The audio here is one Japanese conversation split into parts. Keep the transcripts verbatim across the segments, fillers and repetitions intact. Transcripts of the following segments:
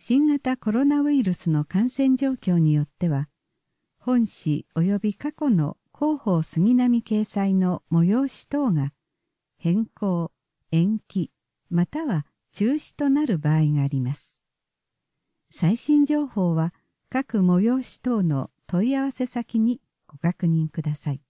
新型コロナウイルスの感染状況によっては、本誌及び過去の広報杉並掲載の催し等が変更、延期、または中止となる場合があります。最新情報は各催し等の問い合わせ先にご確認ください。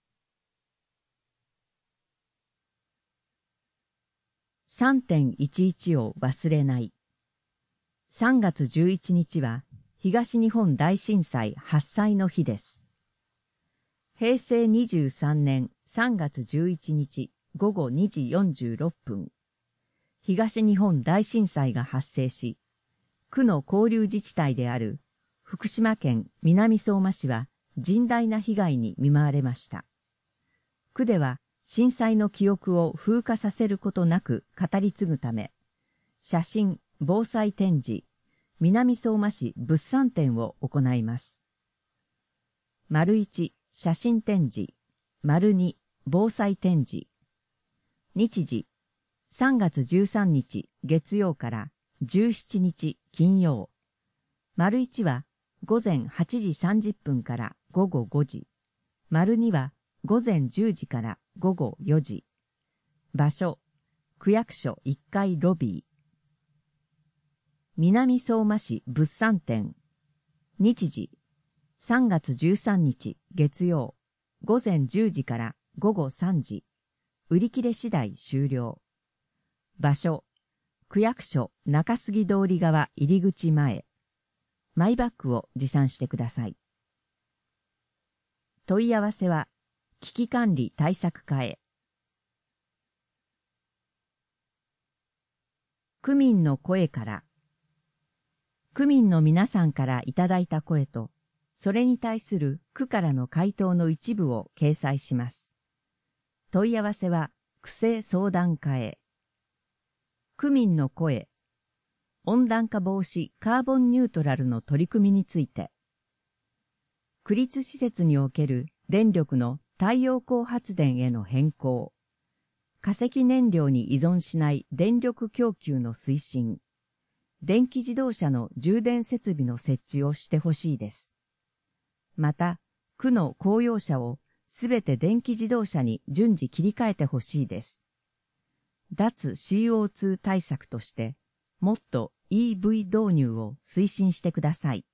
さんてんいちいち を忘れない。さんがつじゅういちにちは東日本大震災発災の日です。へいせいにじゅうさんねんさんがつじゅういちにちごごにじよんじゅうろっぷん、東日本大震災が発生し、区の交流自治体である福島県南相馬市は甚大な被害に見舞われました。区では震災の記憶を風化させることなく語り継ぐため、写真・防災展示、南相馬市物産展を行います。丸いち、写真展示、丸に、防災展示。日時、さんがつじゅうさんにち月曜からじゅうしちにち金曜。丸いちは午前はちじさんじゅっぷんからごごごじ。丸には午前じゅうじからごごよじ。場所、区役所いっかいロビー。南相馬市物産展。日時、さんがつじゅうさんにち月曜、午前じゅうじからごごさんじ。売り切れ次第終了。場所、区役所中杉通り側入り口前。マイバッグを持参してください。問い合わせは、危機管理対策課へ。区民の声から。区民の皆さんからいただいた声と、それに対する区からの回答の一部を掲載します。問い合わせは、区政相談課へ。区民の声。温暖化防止カーボンニュートラルの取り組みについて。区立施設における電力の太陽光発電への変更。化石燃料に依存しない電力供給の推進。電気自動車の充電設備の設置をしてほしいです。また、区の公用車をすべて電気自動車に順次切り替えてほしいです。脱 シーオーツー 対策として、もっと イーブイ 導入を推進してください。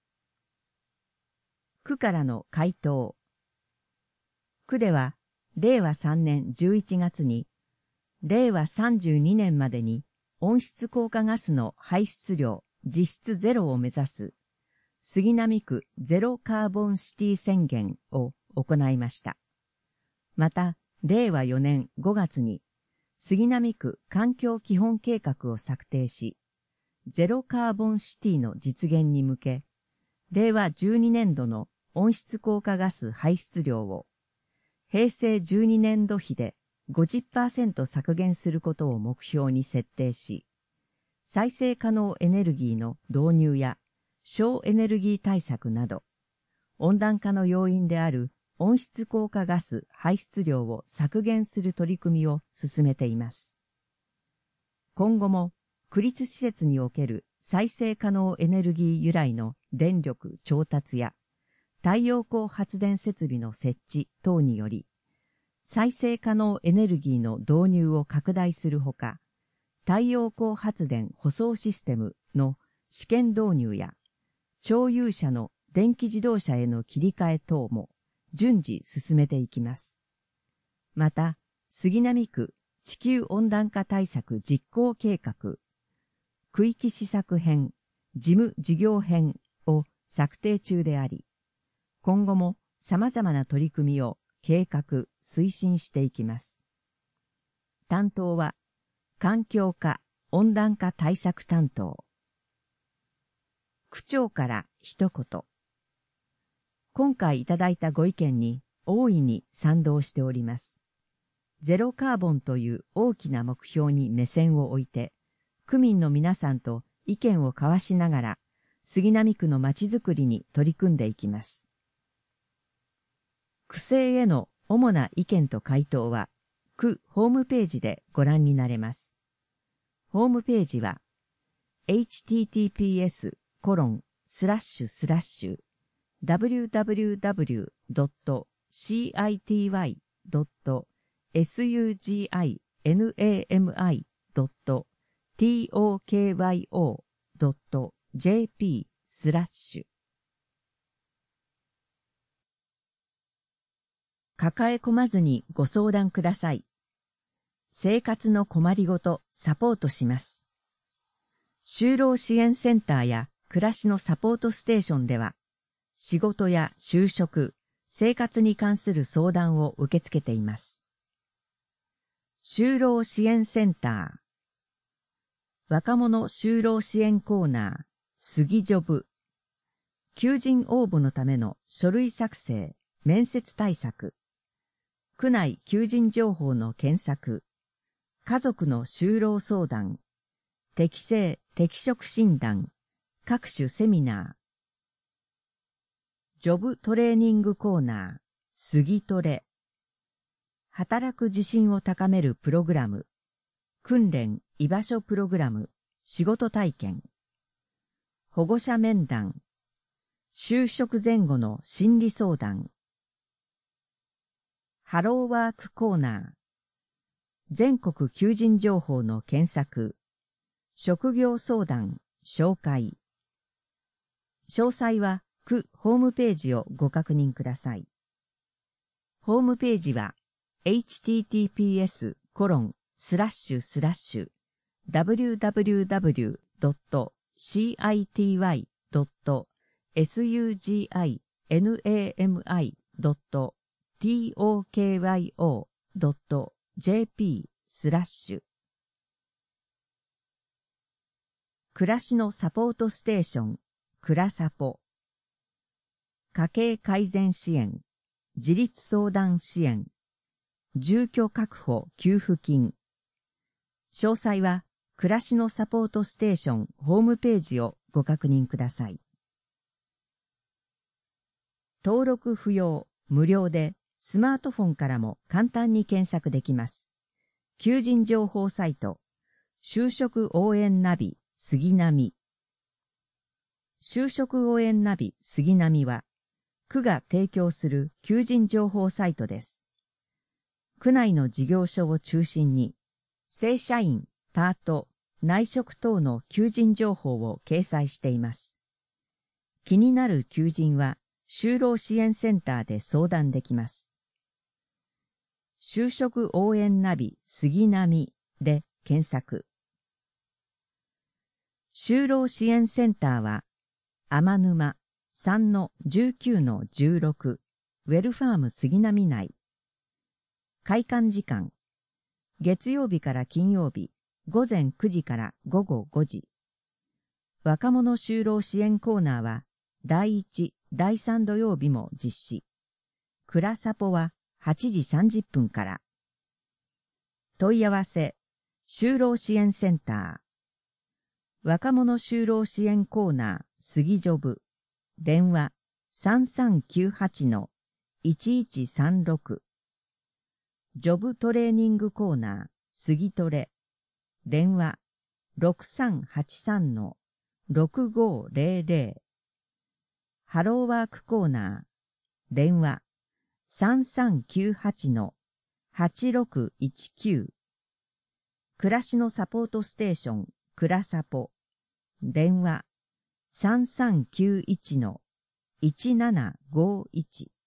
区からの回答。区では、れいわさんねんじゅういちがつに、れいわさんじゅうにねんまでに温室効果ガスの排出量実質ゼロを目指す、杉並区ゼロカーボンシティ宣言を行いました。また、れいわよねんごがつに、杉並区環境基本計画を策定し、ゼロカーボンシティの実現に向け、れいわじゅうにねんどの温室効果ガス排出量を、へいせいじゅうにねんど比で ごじゅっパーセント 削減することを目標に設定し、再生可能エネルギーの導入や省エネルギー対策など、温暖化の要因である温室効果ガス排出量を削減する取り組みを進めています。今後も、区立施設における再生可能エネルギー由来の電力調達や太陽光発電設備の設置等により、再生可能エネルギーの導入を拡大するほか、太陽光発電舗装システムの試験導入や、町有車の電気自動車への切り替え等も順次進めていきます。また、杉並区地球温暖化対策実行計画、区域施策編、事務事業編を策定中であり、今後も様々な取り組みを計画、推進していきます。担当は、環境課温暖化対策担当。区長から一言。今回いただいたご意見に大いに賛同しております。ゼロカーボンという大きな目標に目線を置いて、区民の皆さんと意見を交わしながら、杉並区のまちづくりに取り組んでいきます。区政への主な意見と回答は、区ホームページでご覧になれます。ホームページは、 エイチティーティーピーエスコロンスラッシュスラッシュダブリューダブリューダブリュードットシーアイティーワイドットエスユージーアイエヌエーエムアイドットトークヨドットジェーピースラッシュ抱え込まずにご相談ください。生活の困りごとサポートします。就労支援センターや暮らしのサポートステーションでは、仕事や就職、生活に関する相談を受け付けています。就労支援センター、若者就労支援コーナー、杉ジョブ、求人応募のための書類作成、面接対策、区内求人情報の検索、家族の就労相談、適性・適職診断、各種セミナー、ジョブトレーニングコーナー、杉トレ、働く自信を高めるプログラム、訓練・居場所プログラム、仕事体験、保護者面談、就職前後の心理相談、ハローワークコーナー、全国求人情報の検索、職業相談、紹介。詳細は区ホームページをご確認ください。ホームページは エイチティーティーピーエスコロンスラッシュスラッシュダブリューダブリューダブリュードットシーアイティーワイドットエスユージーアイエヌエーエムアイドットトークヨドットジェーピースラッシュ暮らしのサポートステーション、くらサポ。家計改善支援、自立相談支援、住居確保給付金。詳細は、暮らしのサポートステーションホームページをご確認ください。登録不要、無料で、スマートフォンからも簡単に検索できます。求人情報サイト、就職応援ナビ、杉並。就職応援ナビ杉並は、区が提供する求人情報サイトです。区内の事業所を中心に、正社員、パート、内職等の求人情報を掲載しています。気になる求人は、就労支援センターで相談できます。就職応援ナビ杉並で検索。就労支援センターは、天沼 さんのじゅうきゅうのじゅうろく ウェルファーム杉並内。開館時間、月曜日から金曜日、午前くじから午後ごじ。若者就労支援コーナーは、だいいち、だいさん土曜日も実施。くらサポははちじさんじゅっぷんから。問い合わせ、就労支援センター。若者就労支援コーナー、杉ジョブ。電話、さんさんきゅうはちのいちいちさんろく。ジョブトレーニングコーナー、杉トレ。電話、ろくさんはちさんのろくごゼロゼロ。ハローワークコーナー、電話、さんさんきゅうはちのはちろくいちきゅう。暮らしのサポートステーション、くらサポ。電話、さんさんきゅういちのいちななごいち。